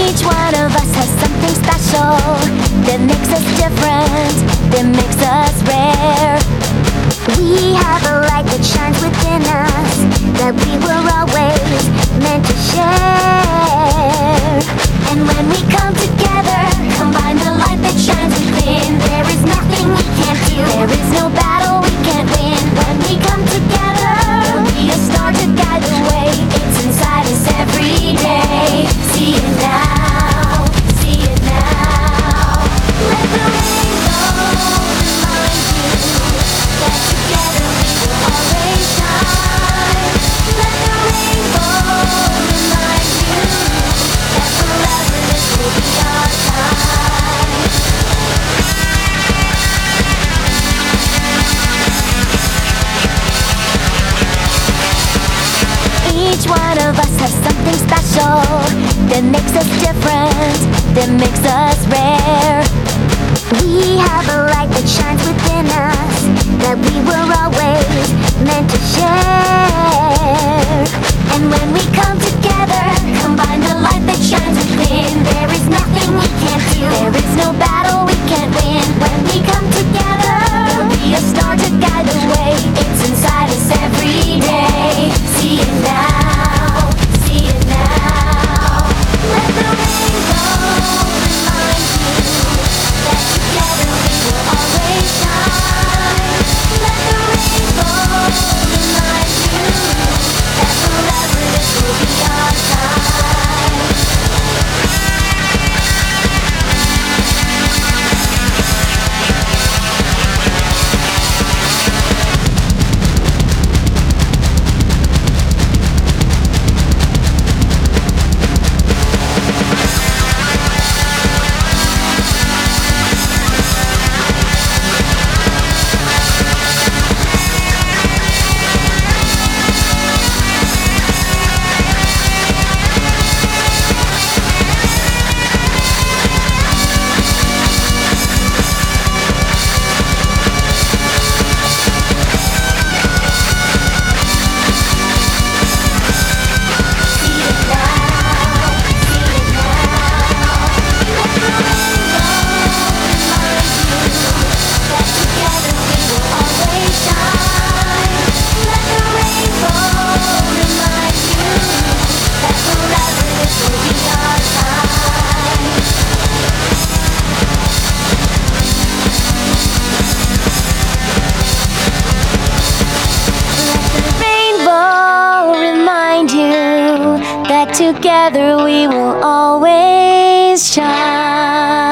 Each one of us has something special that makes us different, that makes us rare. We have a light that shines within us that we were always meant to share. And when we come together, combine the light that shines within, there is nothing we can't do, there is no battle we can't win. When we come together, we'll be a star to guide the way. It's inside us every day. See it now, see it now. Let the rainbow remind you that together we will always shine. Let the rainbow remind you that forever this will be our time. Each one of us has something special that makes us different, that makes us rare. We have a light that shines within us that we were always meant to share. And when we come together, combine the light that shines within, there is nothing we can't do, there is no battle we can't win. When we come together, we'll be a star to guide the way. It's inside us every day. See it now, see it now. Let the rainbow remind you that together we will always shine. Let the rainbow remind you that forever this will be our time. Together we will always shine.